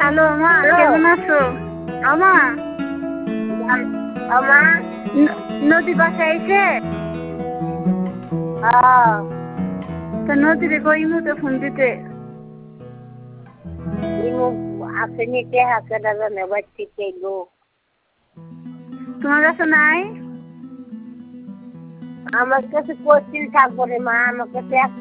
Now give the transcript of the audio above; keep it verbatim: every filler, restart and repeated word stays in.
Hello মা, কেমন আছো? আমা আমা নদী বাসায় আইছে? হ্যাঁ তা নদীরে কই মুতে ফোন দিতে? ইমু আছে নিতে হাতে দাদা নেবার থেকে গো তোমার কাছে নাই? আমার কাছে কোচিং থাকবো রে মা, আমার কাছে